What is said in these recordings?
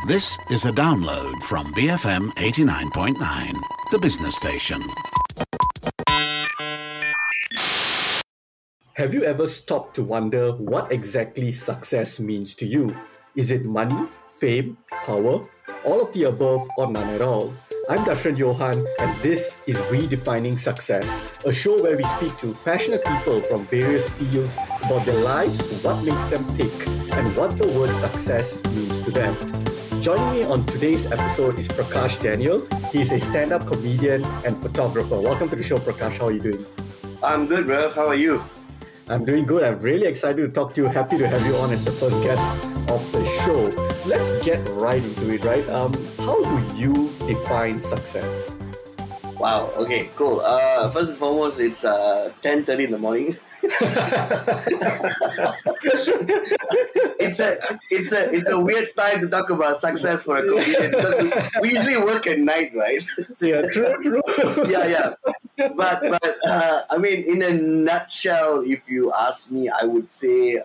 This is a download from BFM 89.9, the business station. Have you ever stopped to wonder what exactly success means to you? Is it money, fame, power, all of the above, or none at all? I'm Dashran Johan, and this is Redefining Success, a show where we speak to passionate people from various fields about their lives, what makes them tick, and what the word success means to them. Joining me on today's episode is Prakash Daniel. He's a stand-up comedian and photographer. Welcome to the show, Prakash. How are you doing? I'm good, bro. How are you? I'm doing good. I'm really excited to talk to you. Happy to have you on as the first guest of the show. Let's get right into it, right? How do you define success? Wow. Okay. Cool. First and foremost, it's 10:30 in the morning. it's a weird time to talk about success for a comedian because we usually work at night, right? Yeah, true. yeah. But I mean, in a nutshell, if you ask me, I would say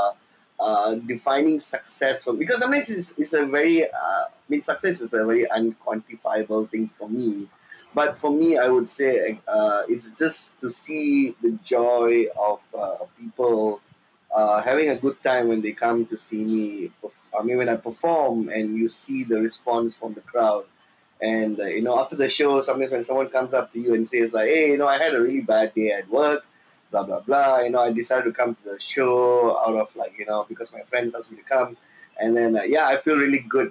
defining success for, because sometimes it's a very success is a very unquantifiable thing for me. But for me, I would say it's just to see the joy of people having a good time when they come to see me. When I perform and you see the response from the crowd. And, after the show, sometimes when someone comes up to you and says like, hey, I had a really bad day at work, blah, blah, blah. I decided to come to the show out of because my friends asked me to come. And then, I feel really good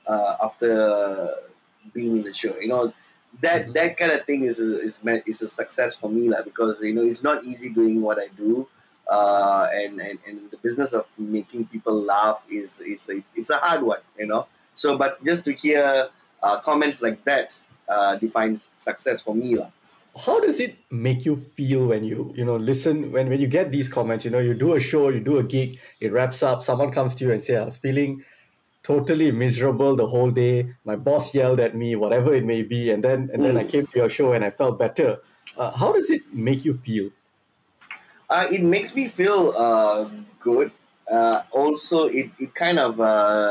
after being in the show. That kind of thing is a success for me, because it's not easy doing what I do, and the business of making people laugh it's a hard one, So, but just to hear comments like that defines success for me, How does it make you feel when you listen when you get these comments? You do a show, you do a gig, it wraps up, someone comes to you and say, I was feeling totally miserable the whole day. My boss yelled at me, whatever it may be, and then I came to your show and I felt better. How does it make you feel? It makes me feel good. Also, it kind of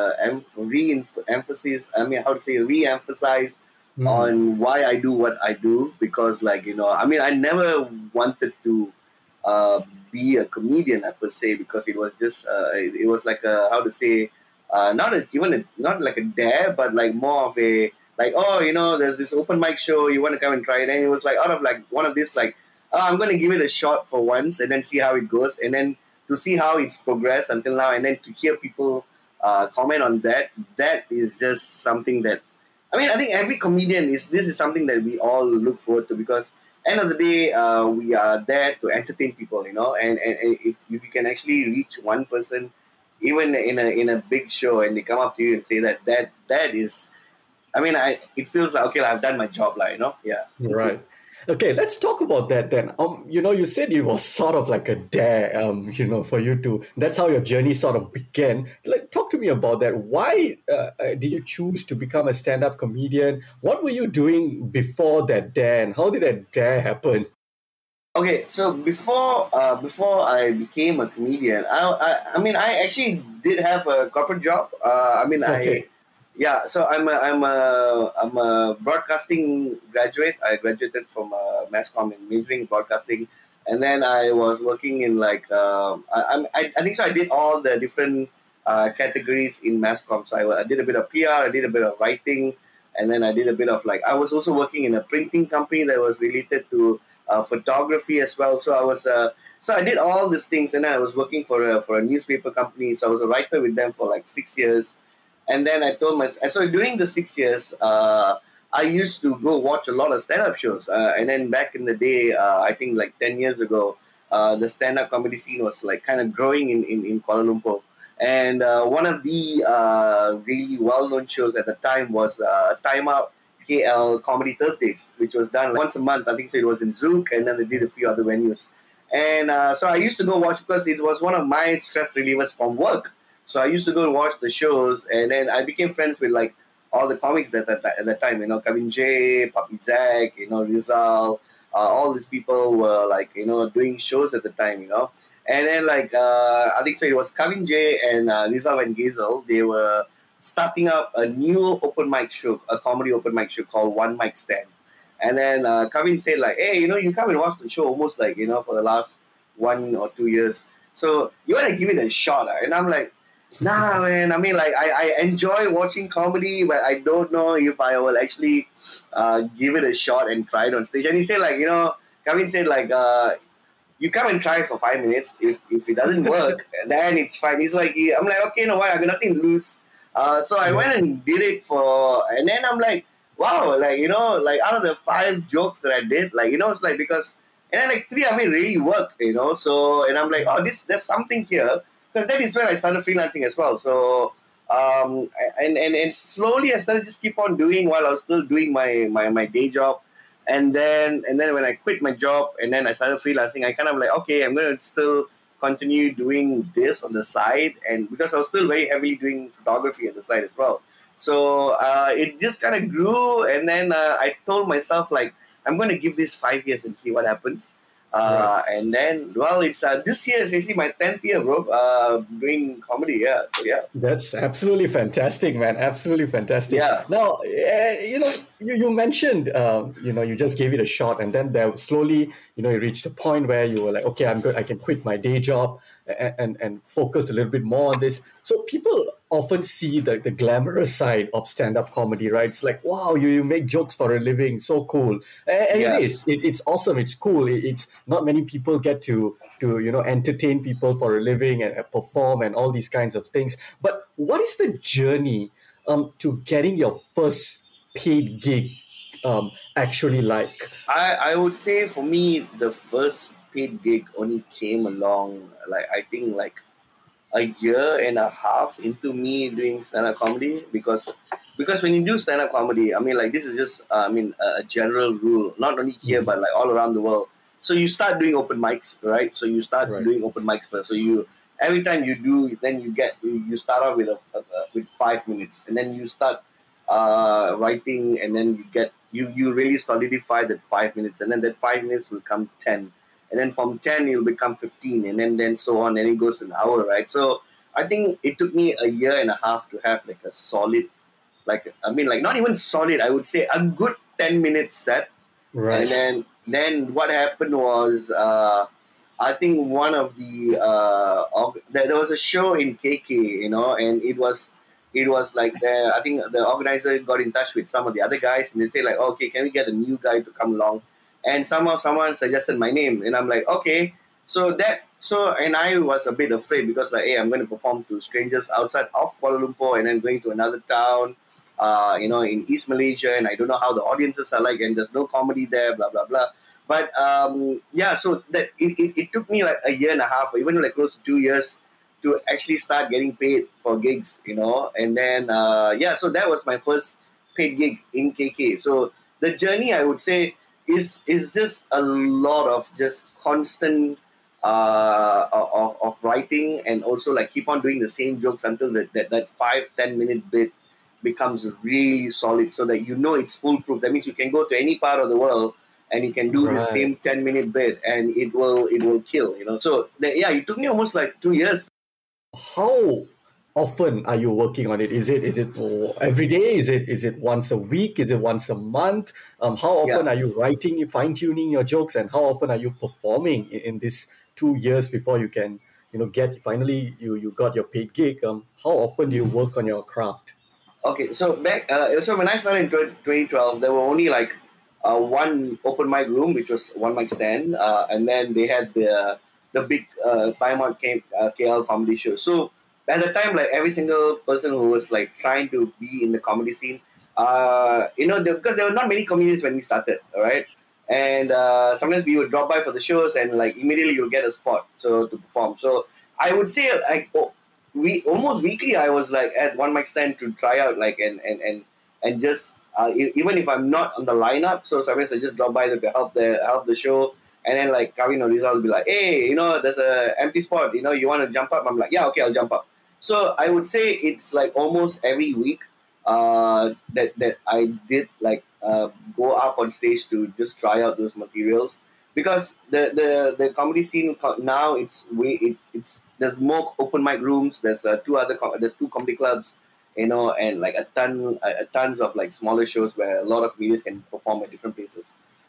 re-emphasize. Re-emphasize on why I do what I do, because, I never wanted to be a comedian per se, because it was just it was like a, how to say, not like a dare, but like more of a, like, there's this open mic show, you want to come and try it, and it was like out of like one of this, like, I'm going to give it a shot for once and then see how it goes, and then to see how it's progressed until now, and then to hear people comment on that is just something that, I think every comedian this is something that we all look forward to, because end of the day, we are there to entertain people, and if you can actually reach one person, even in a big show, and they come up to you and say that is, it feels like, okay, I've done my job, yeah. Right. Okay, let's talk about that then. You said it was sort of like a dare, for you to. That's how your journey sort of began. Talk to me about that. Why did you choose to become a stand-up comedian? What were you doing before that dare, and how did that dare happen? Okay, so before I became a comedian, I actually did have a corporate job. Okay. So I'm a broadcasting graduate. I graduated from mass comm and majoring in broadcasting, and then I was working in I think so. I did all the different categories in mass comm. So I did a bit of PR, I did a bit of writing, and then I did a bit of I was also working in a printing company that was related to photography as well. So I did all these things, and then I was working for a newspaper company. So I was a writer with them for 6 years. And then I told myself, so during the 6 years, I used to go watch a lot of stand-up shows. And then back in the day, I think 10 years ago, the stand-up comedy scene was kind of growing in Kuala Lumpur. And one of the really well-known shows at the time was Time Out KL Comedy Thursdays, which was done once a month. I think so. It was in Zouk, and then they did a few other venues. And so I used to go watch, because it was one of my stress relievers from work. So I used to go and watch the shows, and then I became friends with all the comics at that time. Kevin J, Papi Zach, Rizal, all these people were doing shows at the time. And then I think so. It was Kevin J and Rizal and Gazel. They were starting up a new open mic show, a comedy open mic show called One Mic Stand. And then Kavin said like, hey, you come and watch the show almost like, for the last 1 or 2 years. So you want to give it a shot. And I'm like, nah, man. I mean, like, I enjoy watching comedy, but I don't know if I will actually give it a shot and try it on stage. And he said like, Kavin said like, you come and try it for 5 minutes. If it doesn't work, then it's fine. He's like, I'm like, okay, no, why? I got nothing to lose. So I went and did it and then I'm like, wow, like, like out of the 5 jokes that I did, like, it's like because, and then like 3 of it really worked, so, and I'm like, oh, there's something here, because that is when I started freelancing as well. So, and slowly I started just keep on doing while I was still doing my day job. And then when I quit my job and then I started freelancing, I kind of like, okay, I'm going to still continue doing this on the side, and because I was still very heavily doing photography on the side as well. So it just kind of grew, and then I told myself like, I'm going to give this 5 years and see what happens. Right. And then, well, it's this year is actually my 10th year, bro, doing comedy. Yeah, so yeah. That's absolutely fantastic, man. Absolutely fantastic. Yeah. Now, you mentioned, you just gave it a shot, and then there slowly, you reached a point where you were like, okay, I'm good. I can quit my day job and focus a little bit more on this. So people often see the glamorous side of stand-up comedy, right? It's like, wow, you make jokes for a living, so cool. And Yeah. it is. It's awesome. It's cool. It's not many people get to entertain people for a living and perform and all these kinds of things. But what is the journey to getting your first paid gig actually like? I would say for me, the first paid gig only came along, like, I think like a year and a half into me doing stand-up comedy, because when you do stand-up comedy, I mean, like, this is just a general rule, not only here but like all around the world. So you start doing open mics, right? So you start Right. doing open mics first. So you every time you do, then you start off with with 5 minutes, and then you start writing, and then you really solidify that 5 minutes, and then that 5 minutes will come 10, and then from 10 it'll become 15, and then so on, and it goes an hour, right? So I think it took me a year and a half to have like a solid, like, I mean, like, not even solid, I would say a good 10-minute set. Right. And then what happened was, I think one of there was a show in KK, and it was like, I think the organizer got in touch with some of the other guys, and they say like, okay, can we get a new guy to come along? And somehow someone suggested my name, and I'm like, okay. And I was a bit afraid, because like, hey, I'm going to perform to strangers outside of Kuala Lumpur, and then going to another town, in East Malaysia, and I don't know how the audiences are like, and there's no comedy there, blah blah blah. But so that it took me like a year and a half, or even like close to 2 years, to actually start getting paid for gigs, and then so that was my first paid gig in KK. So the journey, I would say, is just a lot of just constant of writing, and also like keep on doing the same jokes until that 5-10 minute bit becomes really solid, so that it's foolproof. That means you can go to any part of the world and you can do the Right. same 10-minute bit, and it will kill. So it took me almost like 2 years. How often are you working on it? Is it every day? Is it once a week? Is it once a month? How often Yeah. are you writing, fine-tuning your jokes, and how often are you performing in this 2 years before you can get finally you got your paid gig? How often do you work on your craft? Okay, so so when I started in 2012, there were only like one open mic room, which was One Mic Stand, and then they had the big Time Out KL comedy show. So at the time, like, every single person who was like trying to be in the comedy scene, because there were not many comedians when we started, all right? And sometimes we would drop by for the shows, and like immediately you'll get a spot to perform. So I would say like, we almost weekly I was like at One Mic Stand to try out, like, and just even if I'm not on the lineup, so sometimes I just drop by to help the show, and then like Kavin or Rizal will be like, hey, there's a empty spot, you want to jump up? I'm like, yeah, okay, I'll jump up. So I would say it's like almost every week that I did like go up on stage to just try out those materials, because the comedy scene now, it's there's more open mic rooms. There's two comedy clubs and like tons of like smaller shows where a lot of comedians can perform at different places.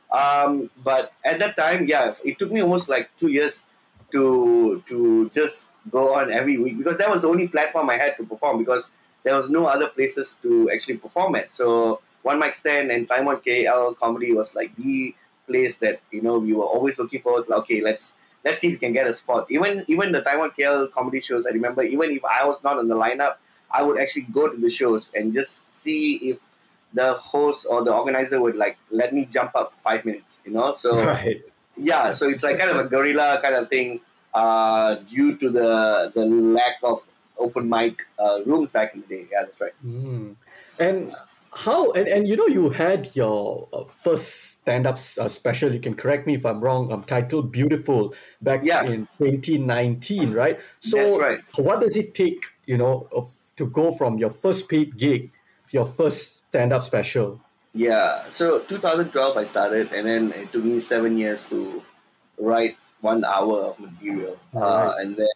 But at that time, yeah, it took me almost like 2 years to just go on every week, because that was the only platform I had to perform, because there was no other places to actually perform at. So One Mic Stand and Time on KL Comedy was like the place that we were always looking forward to. Like, okay, let's see if we can get a spot. Even the Taiwan KL comedy shows, I remember, even if I was not on the lineup, I would actually go to the shows and just see if the host or the organizer would like let me jump up for 5 minutes. So Right. yeah, so it's like kind of a guerrilla kind of thing, due to the lack of open mic rooms back in the day. Yeah, that's right. Mm. And how and you had your first stand-up special. You can correct me if I'm wrong. Titled "Beautiful" back Yeah, in 2019, right? that's So right. what does it take, to go from your first paid gig to your first stand-up special? Yeah, so 2012 I started, and then it took me 7 years to write 1 hour of material, All right. and then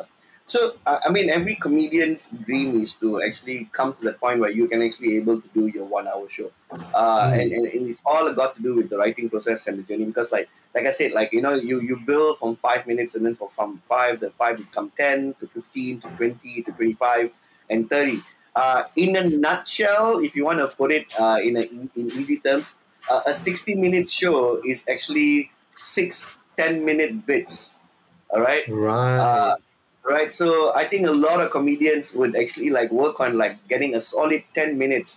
I mean, every comedian's dream is to actually come to the point where you can actually able to do your 1 hour show, Mm. and it's all got to do with the writing process and the journey, because like I said, like you build from 5 minutes, and then from five, the five become 10 to 15 to 20 to 25 and 30. In a nutshell, if you want to put it in easy terms, a 60-minute show is actually 6 10-minute bits. All right. Uh, Right. right. So I think a lot of comedians would actually like work on like getting a solid 10 minutes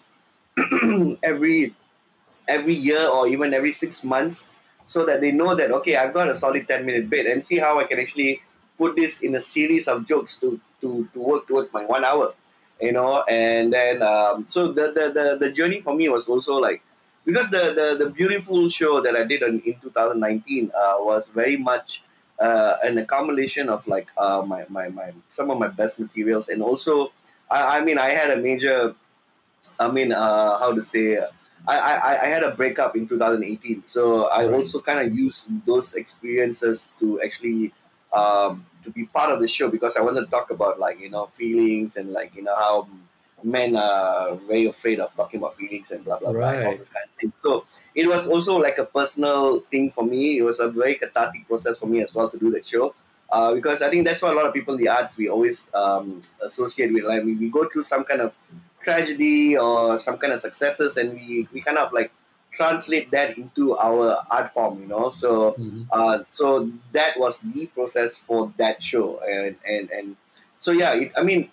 every year, or even every 6 months, so that they know that, okay, I've got a solid 10-minute bit, and see how I can actually put this in a series of jokes to work towards my 1 hour. And then so the journey for me was also like, because the beautiful show that I did in 2019 was very much an accumulation of like my some of my best materials, and also I mean, I had a major, I mean, how to say, I had a breakup in 2018, so I Right. also kind of used those experiences to actually to be part of the show, because I wanted to talk about like feelings, and like how men are very afraid of talking about feelings and blah blah blah and all Right. this kind of things. So it was also like a personal thing for me. It was a very cathartic process for me as well to do that show. Because I think that's what a lot of people in the arts we always associate with. Like we go through some kind of tragedy or some kind of successes, and we kind of like translate that into our art form, so Mhm. so that was the process for that show. And so yeah, I mean,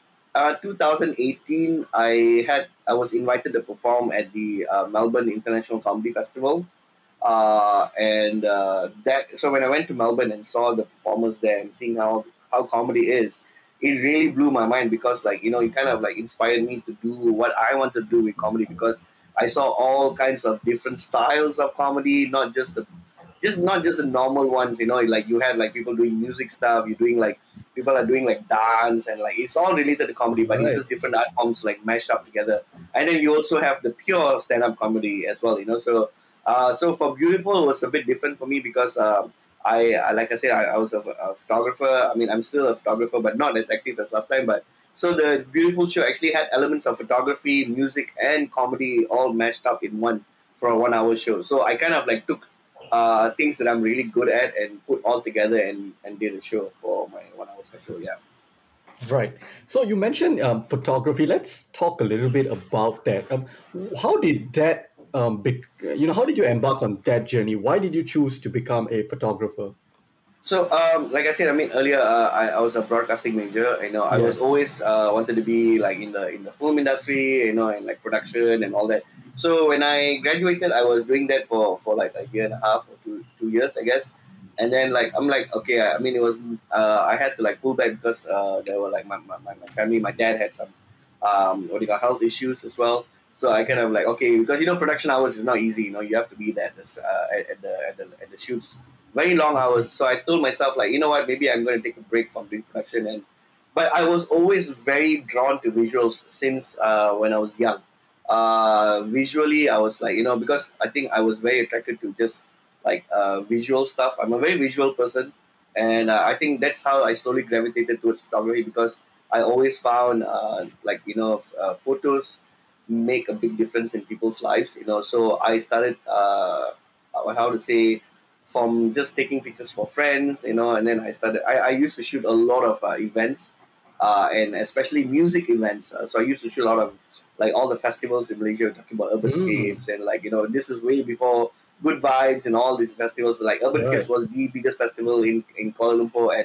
2018 I was invited to perform at the Melbourne International Comedy Festival. And that so when I went to Melbourne and saw the performers there, and seeing how comedy is, it really blew my mind, because like it kind of like inspired me to do what I want to do with comedy, because I saw all kinds of different styles of comedy, not just the normal ones. Like you had like people doing music stuff, you're doing like people are doing like dance, and like it's all related to comedy, but it's Right. just different art forms like mashed up together. And then you also have the pure stand-up comedy as well. So for Beautiful, it was a bit different for me, because like I said, I was a photographer. I mean, I'm still a photographer, but not as active as last time. But so the Beautiful show actually had elements of photography, music, and comedy all mashed up in one for a 1 hour show. So I kind of like took things that I'm really good at and put all together, and did a show for my 1 hour special. Yeah. Right. So you mentioned photography. Let's talk a little bit about that. How did that, how did you embark on that journey? Why did you choose to become a photographer? So, like I said, I mean earlier, I was a broadcasting major. I was Yes. always wanted to be like in the film industry, and like production and all that. So when I graduated, I was doing that for like a year and a half or 2 years, I guess. And then like I'm like, okay, I mean it was I had to like pull back, because there were like my family, my dad had some what do you call health issues as well. So I kind of like, okay, because production hours is not easy. You have to be there at the shoots, very long That's right. hours. So I told myself, like, you know what, maybe I'm going to take a break from doing production. But I was always very drawn to visuals since when I was young. Visually, I was like, because I think I was very attracted to just like visual stuff. I'm a very visual person, and I think that's how I slowly gravitated towards photography, because I always found photos make a big difference in people's lives. So I started how to say, from just taking pictures for friends, and then I used to shoot a lot of events, and especially music events. So I used to shoot a lot of like all the festivals in Malaysia. We're talking about Mm, Urbanscapes, and this is way before Good Vibes and all these festivals. Like Urbanscapes right. was the biggest festival in Kuala Lumpur,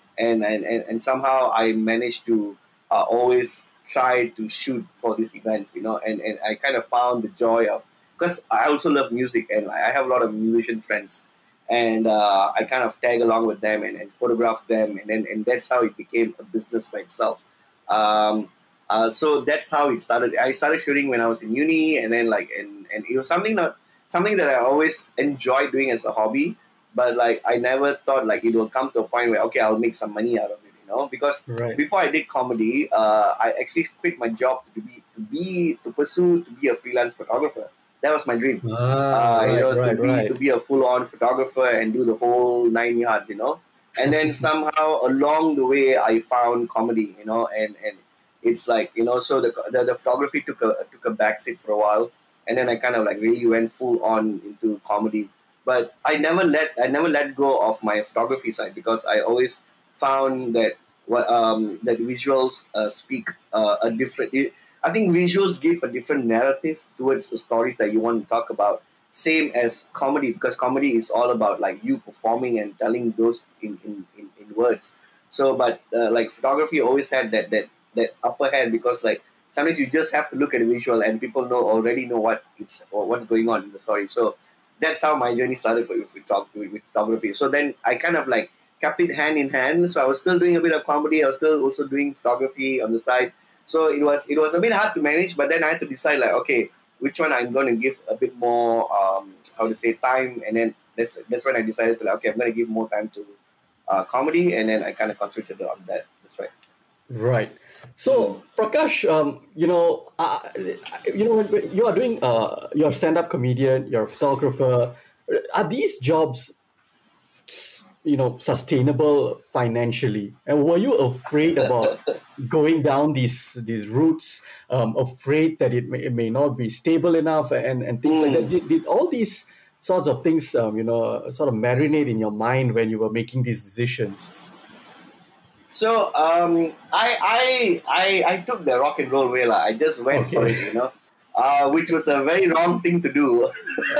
and somehow I managed to always try to shoot for these events, and I kind of found the joy of, because I also love music, and I have a lot of musician friends, and I kind of tag along with them and photograph them, and that's how it became a business by itself. Um, so that's how it started. I started shooting when I was in uni, and then and it was something that I always enjoyed doing as a hobby, but like I never thought like it will come to a point where, okay, I'll make some money out of it, because Right. before I did comedy, I actually quit my job to pursue to be a freelance photographer. That was my dream. Right, To right, be right. a full on photographer and do the whole 9 yards. And then somehow along the way I found comedy, and it's like, so the photography took a backseat for a while, and then I kind of like really went full on into comedy. But I never let go of my photography side, because I always found that that visuals speak a different. I think visuals give a different narrative towards the stories that you want to talk about. Same as comedy, because comedy is all about like you performing and telling those in words. So, but like photography always had that upper hand, because like sometimes you just have to look at the visual and people already know what's going on in the story. So that's how my journey started with photography. So then I kind of like kept it hand in hand. So I was still doing a bit of comedy. I was still also doing photography on the side. So it was a bit hard to manage. But then I had to decide like, okay, which one I'm going to give a bit more how to say time. And then that's when I decided to like, okay, I'm going to give more time to comedy, and then I kind of concentrated on that. That's right. Right. Mm. So, Prakash, when you are doing, you're a stand-up comedian, you're a photographer. Are these jobs, sustainable financially? And were you afraid about going down these routes? Afraid that it may not be stable enough, and things like that. Mm. Did all these sorts of things, sort of marinate in your mind when you were making these decisions? So I took the rock and roll way lah. I just went for Okay. it, which was a very wrong thing to do.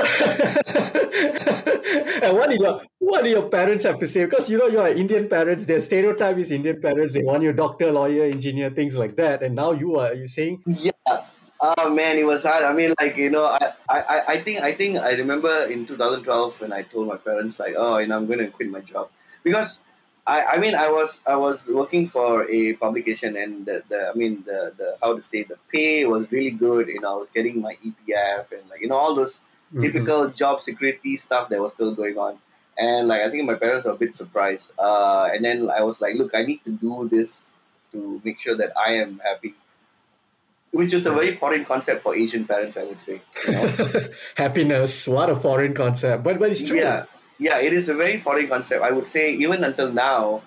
And what do your parents have to say? Because you are Indian parents. Their stereotype is Indian parents. They want you doctor, lawyer, engineer, things like that. And now you saying, Yeah. Oh man, it was hard. I mean, like, I think I remember in 2012 when I told my parents like, oh, I'm going to quit my job, because I mean I was working for a publication, and the how to say, the pay was really good. I was getting my EPF, and like all those Mhm. typical job security stuff that was still going on. And like I think my parents were a bit surprised. And then I was like, look, I need to do this to make sure that I am happy, which is a Right. very foreign concept for Asian parents, I would say. Happiness, what a foreign concept. But it's true. Yeah, yeah, it is a very foreign concept. I would say even until now,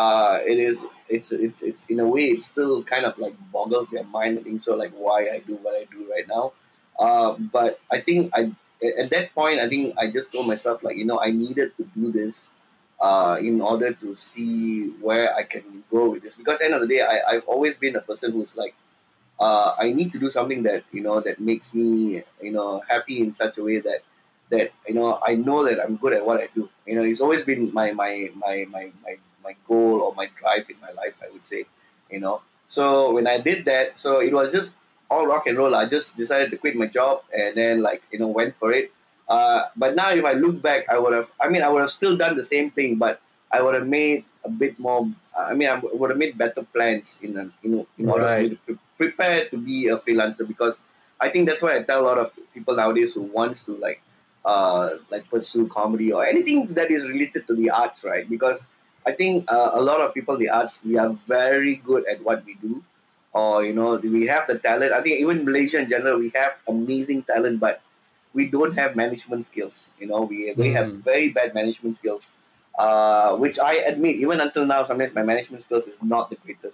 it's in a way it still kind of like boggles their mind. I think so, like why I do what I do right now. But I think at that point I think I just told myself like I needed to do this, in order to see where I can go with this. Because end of the day, I've always been a person who's like, I need to do something that that makes me happy in such a way that I know that I'm good at what I do. It's always been my goal or my drive in my life, I would say. So when I did that, so it was just all rock and roll. I just decided to quit my job, and then like went for it. But now if I look back, I would have still done the same thing, but I would have made a bit more. I would have made better plans in order for me Right. to prepare to be a freelancer, because I think that's what I tell a lot of people nowadays who wants to like pursue comedy or anything that is related to the arts, right? Because I think a lot of people in the arts, we are very good at what we do, or we have the talent. I think even Malaysia in general, we have amazing talent, but we don't have management skills. We have Mm. very bad management skills, which I admit, even until now, sometimes my management skills is not the greatest.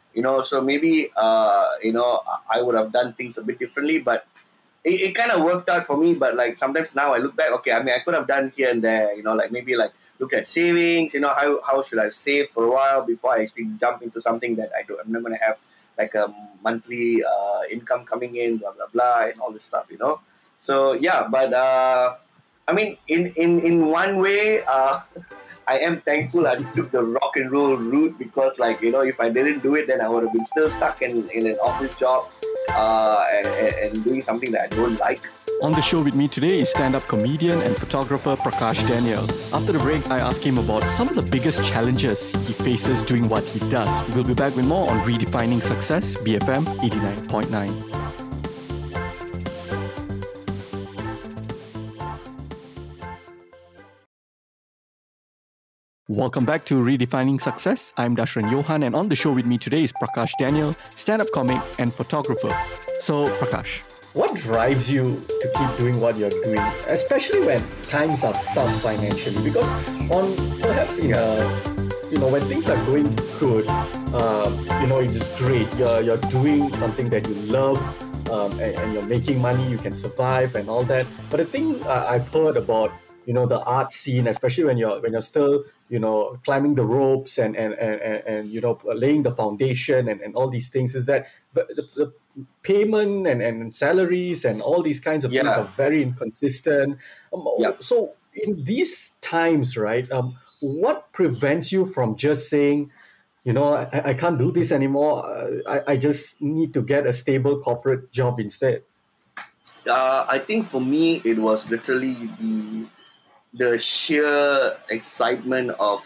So maybe I would have done things a bit differently, but it kind of worked out for me. But like sometimes now I look back, okay, I mean I could have done here and there, like maybe like look at savings, how should I save for a while before I actually jump into something that I'm not going to have like a monthly income coming in, blah blah blah, and all this stuff. So yeah, but I mean, in one way, I am thankful I took the rock and roll route, because, like, if I didn't do it, then I would have been still stuck in an office job and doing something that I don't like. On the show with me today is stand-up comedian and photographer Prakash Daniel. After the break, I ask him about some of the biggest challenges he faces doing what he does. We'll be back with more on Redefining Success, BFM 89.9. Welcome back to Redefining Success. I'm Dashran Johan, and on the show with me today is Prakash Daniel, stand-up comic and photographer. So, Prakash, what drives you to keep doing what you're doing, especially when times are tough financially? Because when things are going good, it's great. You're doing something that you love, and you're making money. You can survive and all that. But the thing I've heard about, the art scene, especially when you're still, climbing the ropes and laying the foundation and all these things, is that the payment and salaries and all these kinds of things are very inconsistent. So in these times, right, what prevents you from just saying, I can't do this anymore. I just need to get a stable corporate job instead? I think for me, it was literally the sheer excitement of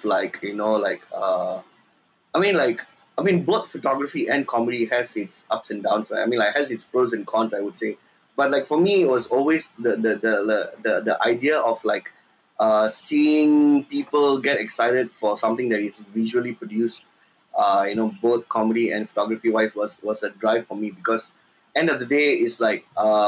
both photography and comedy has its ups and downs. Right? I mean, like, has its pros and cons, I would say. But like for me, it was always the idea of seeing people get excited for something that is visually produced. Both comedy and photography wise was a drive for me, because end of the day is like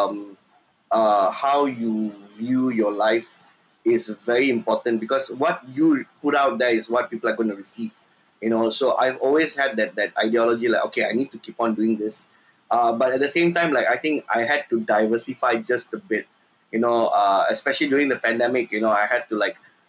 how you view your life is very important, because what you put out there is what people are going to receive. So I've always had that ideology, like, okay, I need to keep on doing this, but at the same time, like, I think I had to diversify just a bit, especially during the pandemic. I had to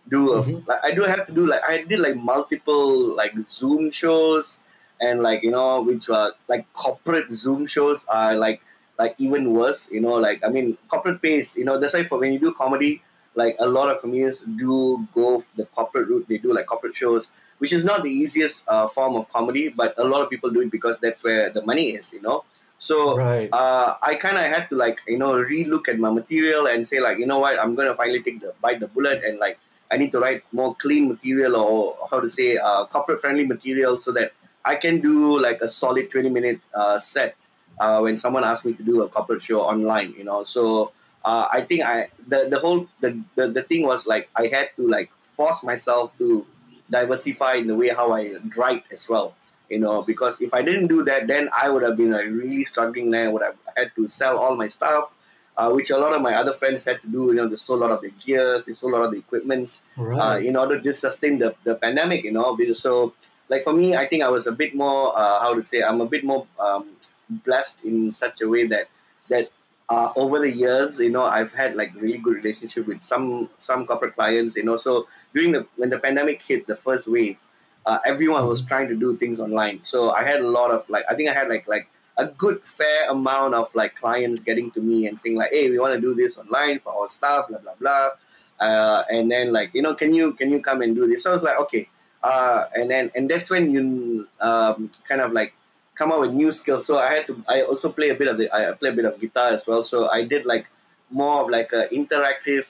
I did multiple Zoom shows, and which were corporate Zoom shows are like even worse. I mean, corporate pays, that's why for when you do comedy, a lot of comedians do go the corporate route. They do corporate shows, which is not the easiest form of comedy, but a lot of people do it because that's where the money is. So Right. I kind of had to relook at my material and say what, I'm going to finally bite the bullet, and I need to write more clean material, or how to say corporate friendly material, so that I can do a solid 20-minute set when someone asks me to do a corporate show online. So I think the thing was I had to force myself to diversify in the way how I write as well. Because if I didn't do that, then I would have been really struggling. Then I would have had to sell all my stuff, which a lot of my other friends had to do. They sold a lot of their gears, they sold a lot of the equipments, Right. in order to just sustain the pandemic. So for me, I think I was a bit more I'm a bit more blessed in such a way that over the years, I've had really good relationship with some corporate clients. So when the pandemic hit, the first wave, everyone was trying to do things online. So I had a lot of I think I had a good fair amount of clients getting to me and saying hey, we want to do this online for our staff, blah blah blah, and then can you come and do this? So I was like, okay, and that's when you kind of come up with new skills. So I also play a bit of guitar as well. So I did more of a interactive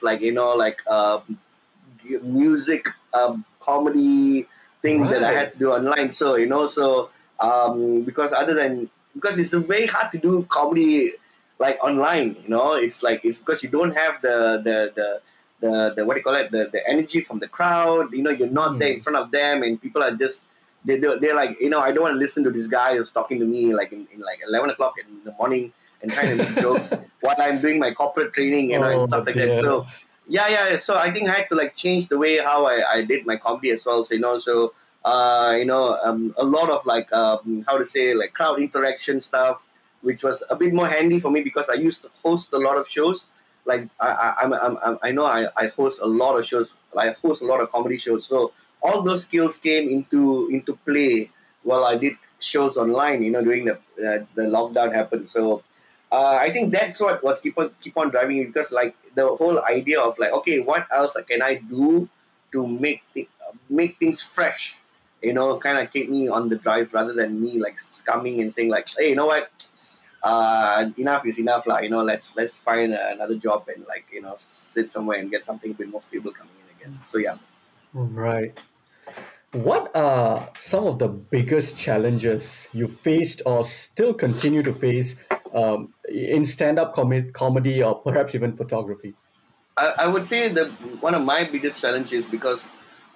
music comedy thing that I had to do online. So because it's very hard to do comedy online. It's because you don't have the what do you call it, the energy from the crowd. You're not there in front of them, and people are just they're I don't want to listen to this guy who's talking to me in 11 o'clock in the morning and trying to make jokes while I'm doing my corporate training, and stuff like that. So so I think I had to change the way how I did my comedy as well. So a lot of like how to say, like crowd interaction stuff, which was a bit more handy for me because I used to host a lot of shows. Like I know I host a lot of shows. I host a lot of comedy shows. So all those skills came into play while I did shows online. During the lockdown happened. So I think that's what was keep on driving me, because like the whole idea of like, okay, what else can I do to make things fresh, kind of keep me on the drive, rather than me like coming and saying like, hey, you know what, enough is enough, lah. Let's find another job and like sit somewhere and get something a bit more stable coming in, I guess. So yeah. Right. What are some of the biggest challenges you faced or still continue to face in stand-up comedy or perhaps even photography? I would say that one of my biggest challenges, because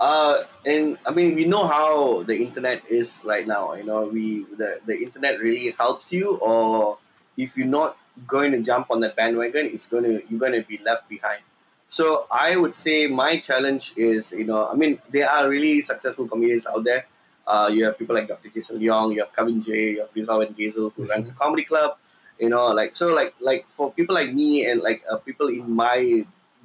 we know how the internet is right now. The internet really helps you, or if you're not going to jump on that bandwagon, you're going to be left behind. So I would say my challenge is, there are really successful comedians out there. You have people like Dr. Jason Leong, you have Kevin J, you have Rizal and Gazel, who runs a comedy club. Like for people like me and like people in my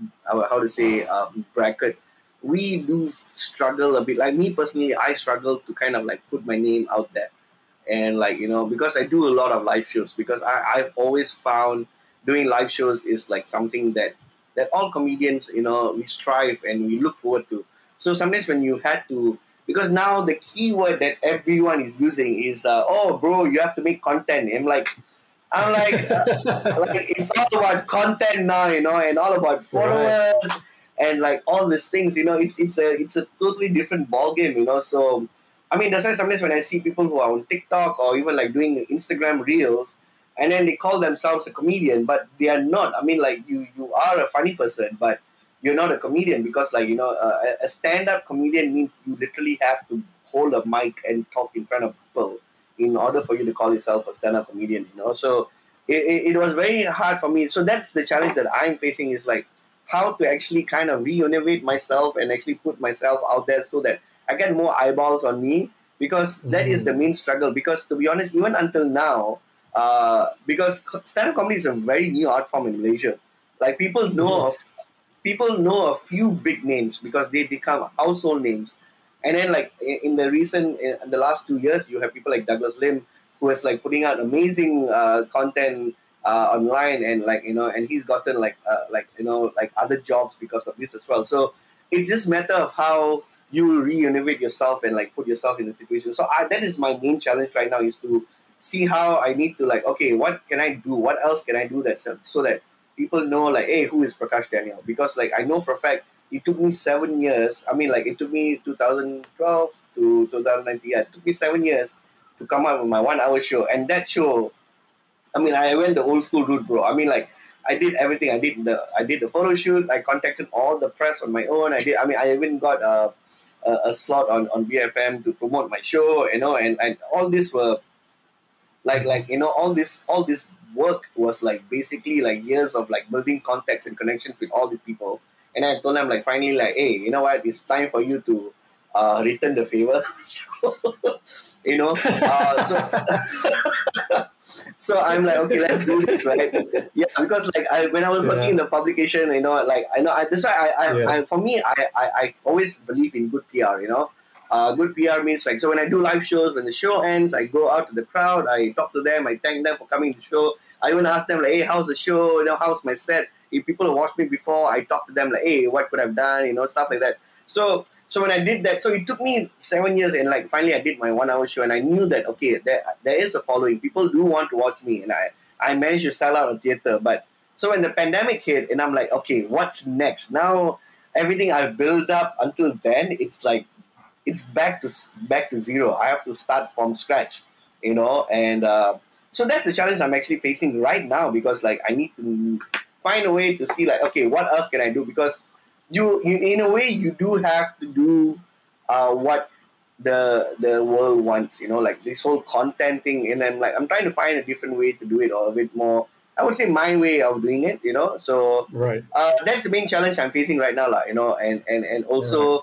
bracket, we do struggle a bit. Like me personally, I struggle to kind of like put my name out there, and like because I do a lot of live shows, because I've always found doing live shows is like something that all comedians we strive and we look forward to. So sometimes when you had to, because now the keyword that everyone is using is oh bro, you have to make content. I'm like it's all about content now, and all about followers, right, and like all these things, it's a totally different ball game, So that's why sometimes when I see people who are on TikTok or even like doing Instagram reels, and then they call themselves a comedian, but they are not. You are a funny person, but you're not a comedian, because like a stand-up comedian means you literally have to hold a mic and talk in front of people in order for you to call yourself a stand-up comedian, So it was very hard for me. So that's the challenge that I'm facing, is like how to actually kind of re-innovate myself and actually put myself out there so that I get more eyeballs on me, because that is the main struggle. Because to be honest, even until now, because stand-up comedy is a very new art form in Malaysia. Like people know a few big names because they become household names. And then like in the last 2 years, you have people like Douglas Lim, who is like putting out amazing content online, and like and he's gotten like other jobs because of this as well. So it's just a matter of how you re-innovate yourself and like put yourself in the situation. So that is my main challenge right now, is to see how I need to like, okay, what can I do? What else can I do so that people know like, hey, who is Prakash Daniel? Because like I know for a fact, it took me 7 years. It took me 2012 to 2019. Yeah, it took me 7 years to come up with my 1 hour show. And that show, I went the old school route, bro. I did everything. I did the photo shoot. I contacted all the press on my own. I even got a slot on BFM to promote my show, and all this were all this work was like basically like years of like building contacts and connections with all these people. And I told them like finally like, hey, you know what? It's time for you to return the favor. So I'm like, okay, let's do this, right? Yeah, because like when I was working in the publication, that's why for me, I always believe in good PR. Good PR means like, so when I do live shows, when the show ends, I go out to the crowd, I talk to them, I thank them for coming to the show. I even ask them like, hey, how's the show? How's my set? If people have watched me before, I talk to them like, hey, what could I have done? Stuff like that. So when I did that, so it took me 7 years, and like finally I did my 1 hour show, and I knew that okay, there is a following. People do want to watch me, and I managed to sell out a theater. But so when the pandemic hit, and I'm like, okay, what's next? Now everything I've built up until then, it's like it's back to zero. I have to start from scratch, and so that's the challenge I'm actually facing right now, because like I need to find a way to see like, okay, what else can I do? Because you in a way you do have to do what the world wants, like this whole content thing, and then like I'm trying to find a different way to do it, or a bit more, I would say, my way of doing it, So right. That's the main challenge I'm facing right now, and also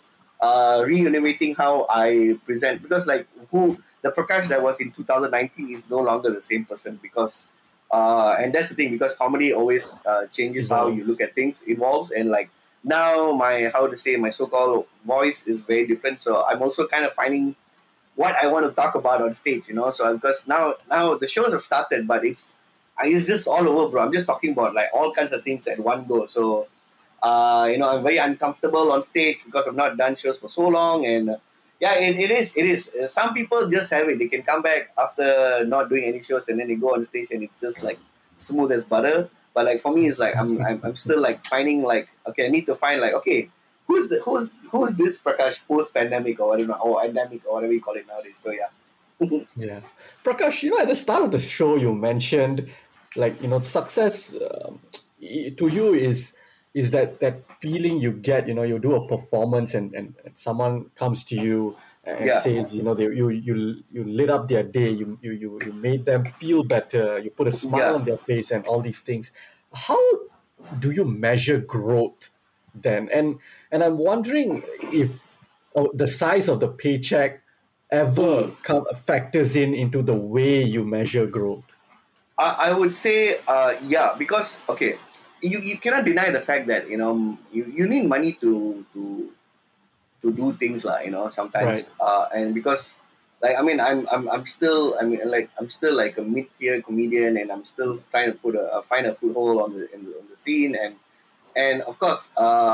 reinnovating how I present, because like who the Prakash that was in 2019 is no longer the same person, because and that's the thing, because comedy always changes how you look at things, evolves, and like now my my so-called voice is very different. So I'm also kind of finding what I want to talk about on stage, So because now the shows have started, but it's just all over, bro. I'm just talking about like all kinds of things at one go. So I'm very uncomfortable on stage because I've not done shows for so long, and yeah, it is. It is. Some people just have it. They can come back after not doing any shows, and then they go on stage, and it's just like smooth as butter. But like for me, it's like I'm still like finding like, okay, I need to find like, okay, who's this Prakash post pandemic or whatever, or endemic or whatever you call it nowadays. So yeah. Yeah. Prakash, at the start of the show, you mentioned like, success to you is that feeling you get, you do a performance and someone comes to you and says, you lit up their day, you made them feel better, you put a smile on their face and all these things. How do you measure growth then? And I'm wondering if the size of the paycheck ever factors into the way you measure growth. I would say, because okay, you cannot deny the fact that you need money to do things like sometimes, right. And because like I'm still like a mid-tier comedian, and I'm still trying to find a foothold on the scene, and of course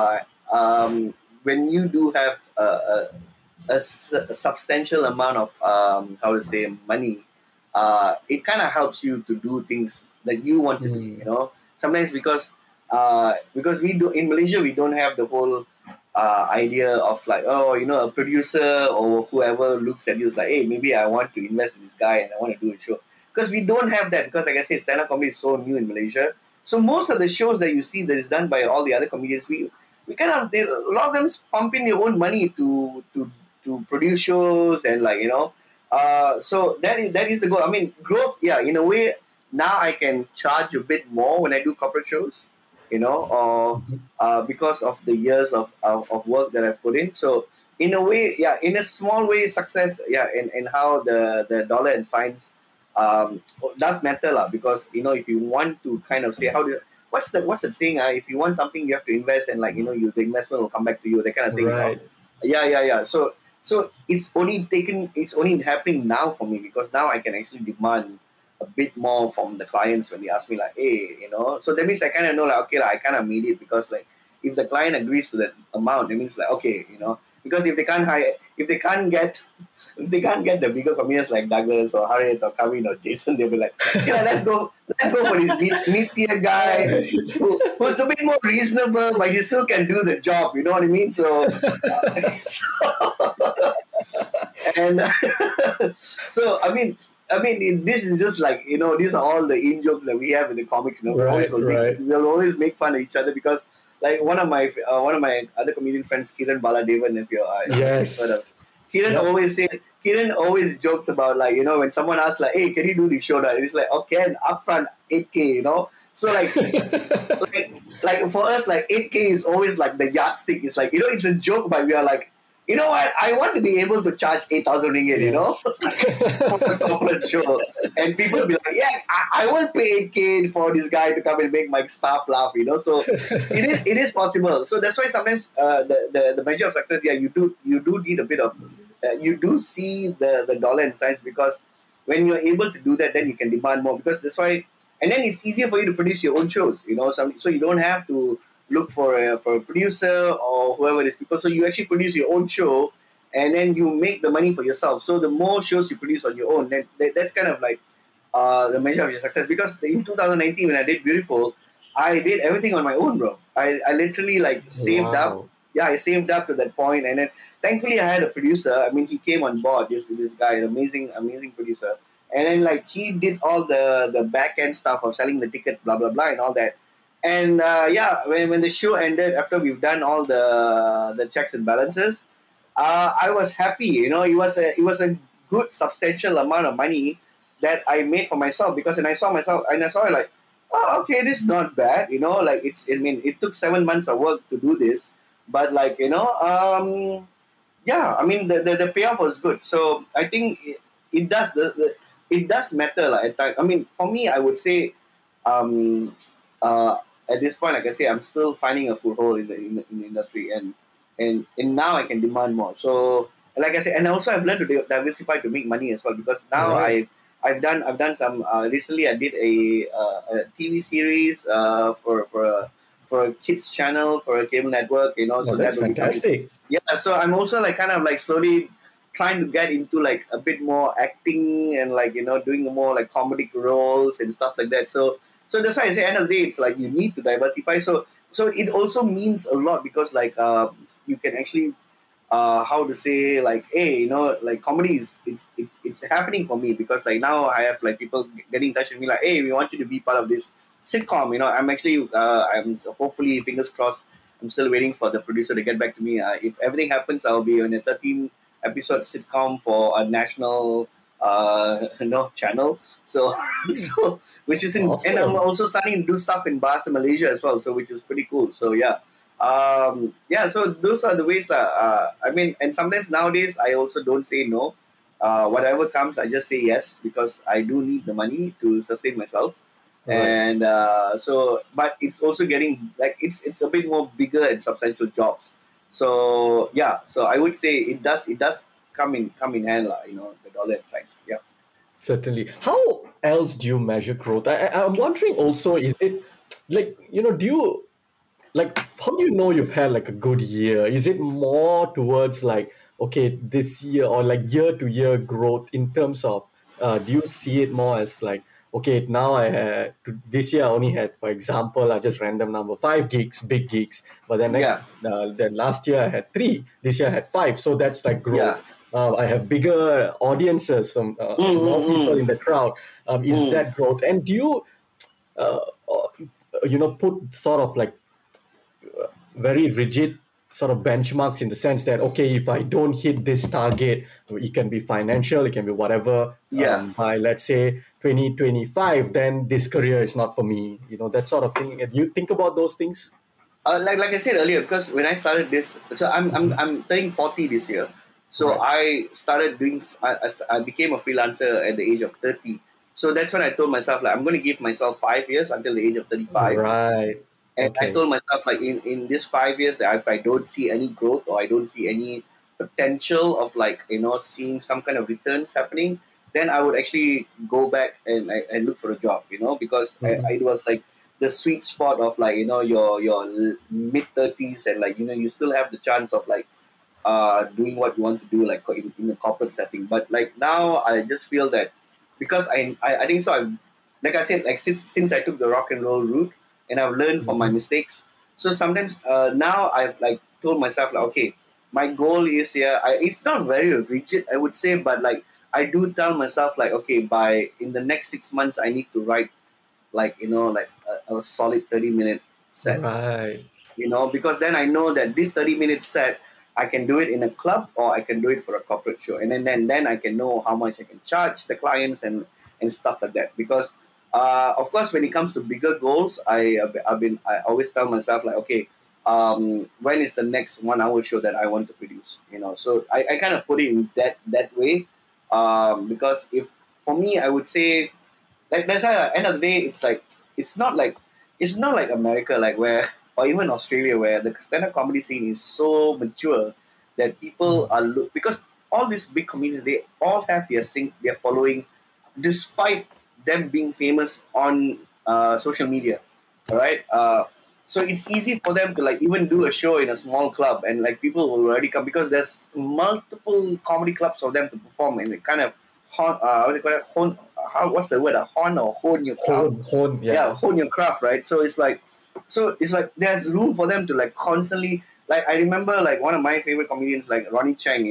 when you do have a substantial amount of money, it kind of helps you to do things that you want to do. Sometimes because we do in Malaysia, we don't have the whole idea of like, a producer or whoever looks at you is like, hey, maybe I want to invest in this guy and I want to do a show, because we don't have that, because like I said, stand-up comedy is so new in Malaysia. So most of the shows that you see that is done by all the other comedians, we kind of, a lot of them pump in their own money to produce shows, and like so that is the goal. I mean, growth, yeah, in a way. Now I can charge a bit more when I do corporate shows, or because of the years of work that I put in. So in a way, yeah, in a small way, success, yeah, and how the dollar and cents does matter, lah. Because if you want to kind of say what's the saying? If you want something, you have to invest, and like the investment will come back to you. That kind of thing. Right. Yeah. So it's only happening now for me, because now I can actually demand a bit more from the clients when they ask me like, hey, so that means I kind of know like, okay, like, I kind of made it, because like if the client agrees to that amount, it means like, okay, because if they can't get the bigger comedians like Douglas or Harriet or Kevin or Jason, they'll be like, yeah, let's go for this mid-tier guy who's a bit more reasonable, but he still can do the job, you know what I mean? So and so I mean, this is just like, these are all the in jokes that we have in the comics. We'll always make fun of each other, because like one of my other comedian friends, Kiran Baladevan, if you're yes, heard of, Kiran always jokes about like, when someone asks like, hey, can you do the show now? It's like, okay, upfront 8K, So like, like for us, like 8K is always like the yardstick. It's like, it's a joke, but we are like, you know what? I want to be able to charge 8,000 ringgit, for a corporate show. And people be like, yeah, I will pay 8K for this guy to come and make my staff laugh, So it is possible. So that's why sometimes the measure of success, yeah, you do need a bit of, you do see the dollar and cents, because when you're able to do that, then you can demand more, because that's why, and then it's easier for you to produce your own shows, so you don't have to look for a producer or whoever it is, people. So you actually produce your own show, and then you make the money for yourself. So the more shows you produce on your own, then that's kind of like the measure of your success. Because in 2019, when I did Beautiful, I did everything on my own, bro. I literally like saved up. Yeah, I saved up to that point, and then thankfully I had a producer. I mean, he came on board. This guy, an amazing producer, and then like he did all the back end stuff of selling the tickets, blah blah blah, and all that. And when the show ended, after we've done all the checks and balances, I was happy. It was a good substantial amount of money that I made for myself, because I saw it like, oh, okay, this is not bad. Like it took 7 months of work to do this, but like yeah, I mean the payoff was good. So I think it does it does matter like, at time. I mean, for me, I would say, um, uh, at this point, like I say, I'm still finding a foothold in the industry, and now I can demand more. So like I said, and also I've learned to diversify to make money as well, because now Right. I've done some recently. I did a TV series for a kids channel for a cable network, Oh, so that's that will be coming. fantastic. Yeah, so I'm also like kind of like slowly trying to get into like a bit more acting and like doing more like comedic roles and stuff like that. So that's why I say end of the day it's like you need to diversify. So it also means a lot, because like you can actually how to say, like, hey, like comedy is it's happening for me, because like now I have like people getting in touch with me like, hey, we want you to be part of this sitcom. I'm actually I'm hopefully, fingers crossed, I'm still waiting for the producer to get back to me. If everything happens, I'll be on a 13 episode sitcom for a national channel. So so which is in, and I'm Awesome. also starting to do stuff in Bahasa Malaysia as well, so which is pretty cool. So yeah, so those are the ways that I mean, and sometimes nowadays I also don't say no. Whatever comes, I just say yes, because I do need the money to sustain myself. Right. And but it's also getting like it's a bit more bigger and substantial jobs. So yeah, so I would say it does come in hand, lah. The dollar and cents. Yeah. Certainly. How else do you measure growth? I'm wondering also, is it like, do you like, how do you know you've had like a good year? Is it more towards like, okay, this year, or like year to year growth in terms of, do you see it more as like, okay, now this year I only had, for example, just random number, 5 gigs, big gigs, but Yeah. then last year I had 3, this year I had 5. So that's like Yeah. growth. I have bigger audiences, more people Mm-hmm. in the crowd. Is Mm. that growth? And do you, uh, put sort of like very rigid sort of benchmarks, in the sense that, okay, if I don't hit this target, it can be financial, it can be whatever, Yeah. by let's say 2025, then this career is not for me, that sort of thing. Do you think about those things? Like I said earlier, because when I started this, so I'm turning 40 this year. So Right. I started doing. I became a freelancer at the age of 30. So that's when I told myself, like, I'm going to give myself 5 years until the age of 35. Right. And I Okay. told myself, like, in this 5 years, that if I don't see any growth, or I don't see any potential of like seeing some kind of returns happening, then I would actually go back and look for a job. Because Mhm. it was like the sweet spot of like your mid 30s, and like you still have the chance of like doing what you want to do, like in a corporate setting. But like now, I just feel that because I think so. Like I said, like since I took the rock and roll route, and I've learned from my Mhm. mistakes. So sometimes now I've like told myself like, okay, my goal is here. It's not very rigid, I would say, but like I do tell myself like, okay, by in the next 6 months, I need to write like like a solid 30-minute set, Right. because then I know that this 30-minute set, I can do it in a club, or I can do it for a corporate show. And then I can know how much I can charge the clients, and stuff like that. Because, of course, when it comes to bigger goals, I always tell myself, like, okay, when is the next 1 hour show that I want to produce? So I kind of put it in that way. Because if for me, I would say, like, that's why at the end of the day, it's not like it's not like America, like where, or even Australia, where the stand-up comedy scene is so mature that people Mhm. are because all these big comedians, they all have their following, despite them being famous on social media. All right. So it's easy for them to like even do a show in a small club, and like people will already come, because there's multiple comedy clubs for them to perform, and it kind of what do you call it? What's the word? Hone your craft. Hone, Yeah, yeah. hone your craft, right? So it's like there's room for them to like constantly. Like I remember, like one of my favorite comedians, like Ronnie Chang.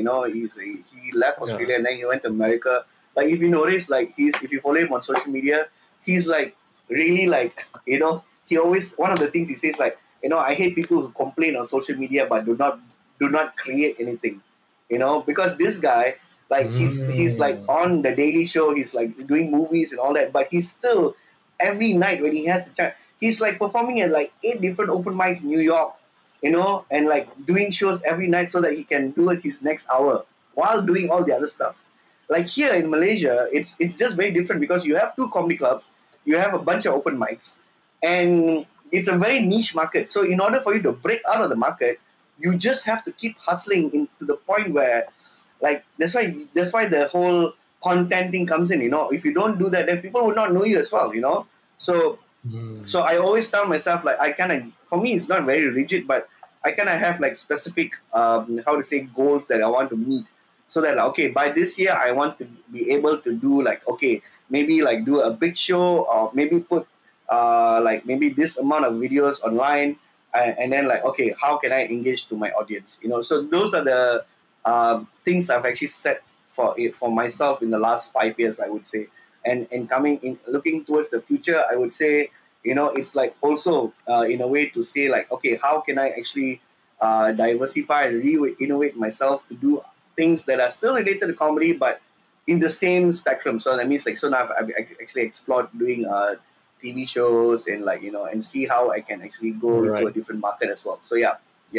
He left Yeah. Australia and then he went to America. Like if you notice, like if you follow him on social media, he's like really like he always, one of the things he says, like, I hate people who complain on social media but do not create anything. Because this guy, like, he's like Mm. on the Daily Show, he's like doing movies and all that, but he's still every night when he has the chance, he's like performing at like 8 different open mics in New York, and like doing shows every night so that he can do his next hour while doing all the other stuff. Like here in Malaysia, it's just very different because you have two comedy clubs, you have a bunch of open mics, and it's a very niche market. So in order for you to break out of the market, you just have to keep hustling to the point where, like, that's why the whole content thing comes in. If you don't do that, then people will not know you as well. So so I always tell myself, like, I kind of, for me, it's not very rigid, but I kind of have like specific, how to say, goals that I want to meet. So that, like, okay, by this year, I want to be able to do like, okay, maybe like do a big show, or maybe put like maybe this amount of videos online, and then like, okay, how can I engage to my audience? So those are the things I've actually set for myself in the last 5 years, I would say. And coming in, looking towards the future, I would say, it's like also in a way to say like, okay, how can I actually diversify and innovate myself to do things that are still related to comedy, but in the same spectrum. So that means like, so now I've actually explored doing TV shows, and like, and see how I can actually go into a different market as well. So yeah.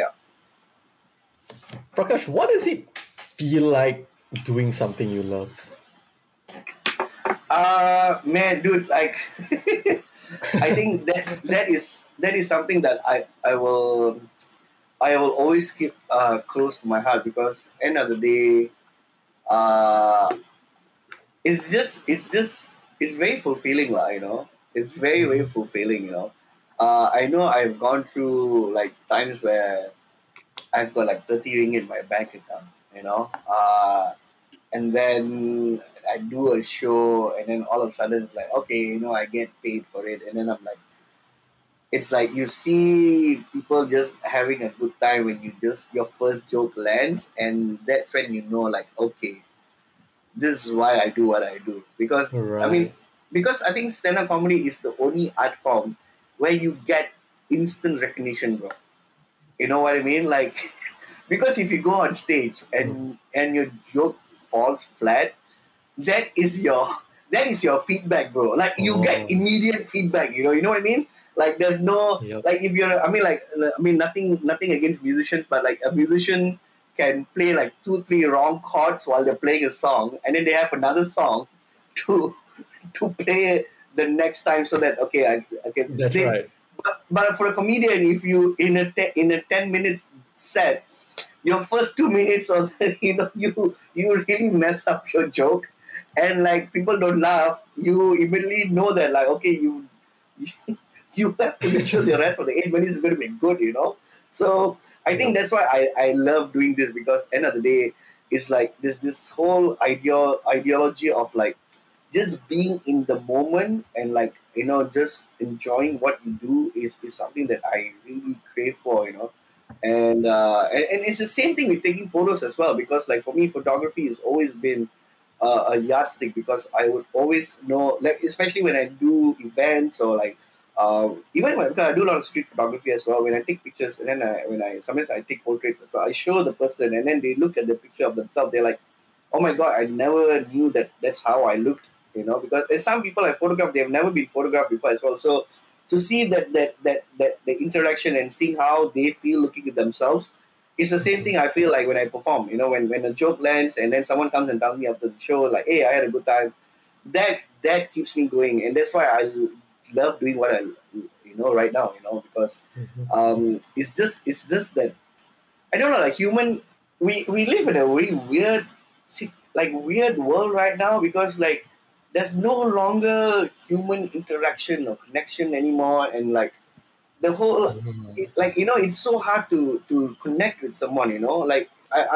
Prakash, what does it feel like doing something you love? Man, dude, like, I think that is something that I will always keep close to my heart, because end of the day, it's very fulfilling, It's very, very fulfilling, I know I've gone through like times where I've got like 30 ringgit in my bank account, and then I do a show, and then all of a sudden it's like, okay, I get paid for it, and then I'm like, it's like you see people just having a good time when your first joke lands, and that's when like, okay, this is why I do what I do. Because because I think stand-up comedy is the only art form where you get instant recognition, bro. You know what I mean? Like, because if you go on stage and your joke falls flat, that is your feedback, bro. Like, you get immediate feedback. You know what I mean? Like, there's no like, if you're, nothing against musicians, but like a musician can play like 2-3 wrong chords while they're playing a song, and then they have another song to play the next time, so that I can. That's right. But for a comedian, if you in a 10-minute set, your first 2 minutes, or you really mess up your joke, and like people don't laugh, you immediately know that, like, okay, you have to make sure the rest of the 8 minutes is going to be good, So I think that's why I love doing this, because end of the day, it's like this whole ideology of like just being in the moment, and like, just enjoying what you do is something that I really crave for, and it's the same thing with taking photos as well, because like for me, photography has always been a yardstick, because I would always know, like, especially when I do events, or like even because I do a lot of street photography as well. When I take pictures, and then sometimes I take portraits as well, I show the person, and then they look at the picture of themselves, they're like, oh my god, I never knew that's how I looked, because there's some people I photographed, they've never been photographed before as well. So to see that the interaction and seeing how they feel looking at themselves is the same thing I feel like when I perform. When a joke lands, and then someone comes and tells me after the show, like, hey, I had a good time, that keeps me going, and that's why I love doing what I right now, because it's just that, I don't know, like, we live in a very weird world right now, because like there's no longer human interaction or connection anymore, and like the whole it's so hard to connect with someone, like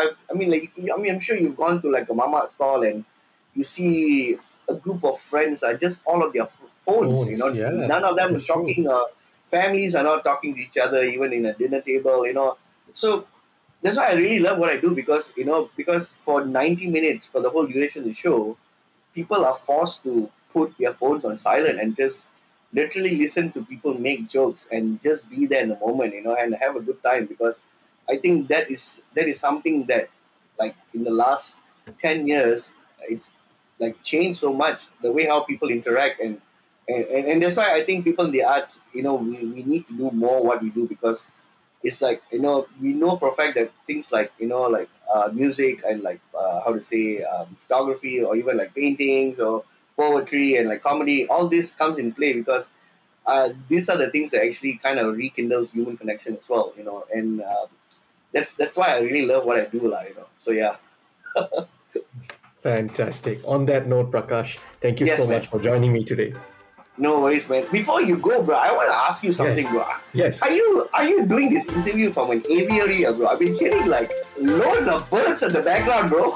I'm sure you've gone to like a mama stall, and you see a group of friends are just all of their phones, none of them is talking. Families are not talking to each other, even in a dinner table, so that's why I really love what I do, because for 90 minutes, for the whole duration of the show, people are forced to put their phones on silent and just literally listen to people make jokes, and just be there in the moment, and have a good time, because I think that is something that, like, in the last 10 years, it's like changed so much, the way how people interact, and that's why I think people in the arts, we need to do more what we do, because it's like, we know for a fact that things like, music and like, photography, or even like paintings or poetry and like comedy, all this comes in play because these are the things that actually kind of rekindles human connection as well, and that's why I really love what I do, So yeah. Fantastic. On that note, Prakash, thank you Yes, so man. much for joining me today. No worries, man. Before you go, bro, I want to ask you something, Yes. bro. Yes. Are you doing this interview from an aviary, bro? I've been hearing like loads of birds in the background, bro.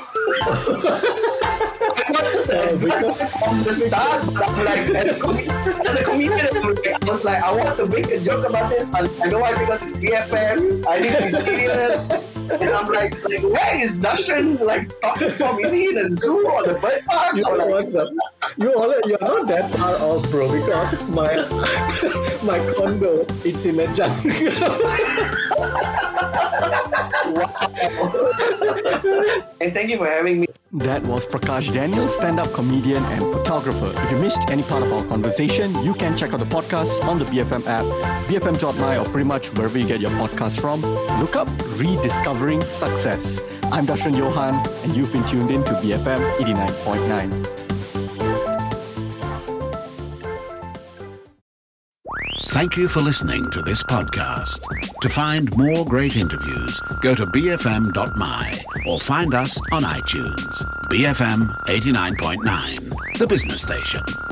Because From the start, I'm like, as a comedian, I was like, I want to make a joke about this, but I know why, because it's BFM. I need to be serious. And I'm like, where is Darshan like talking from? Is he in a zoo or the bird park? you Or know like, what's up? You're not that far off, bro, because my condo, it's in a jungle. and thank you for having me. That was Prakash Daniel, stand-up comedian and photographer. If you missed any part of our conversation, you can check out the podcast on the BFM app, BFM.my, or pretty much wherever you get your podcast from. Look up Rediscovering Success. I'm Darshan Johan, and you've been tuned in to BFM 89.9. Thank you for listening to this podcast. To find more great interviews, go to bfm.my or find us on iTunes. BFM 89.9, the business station.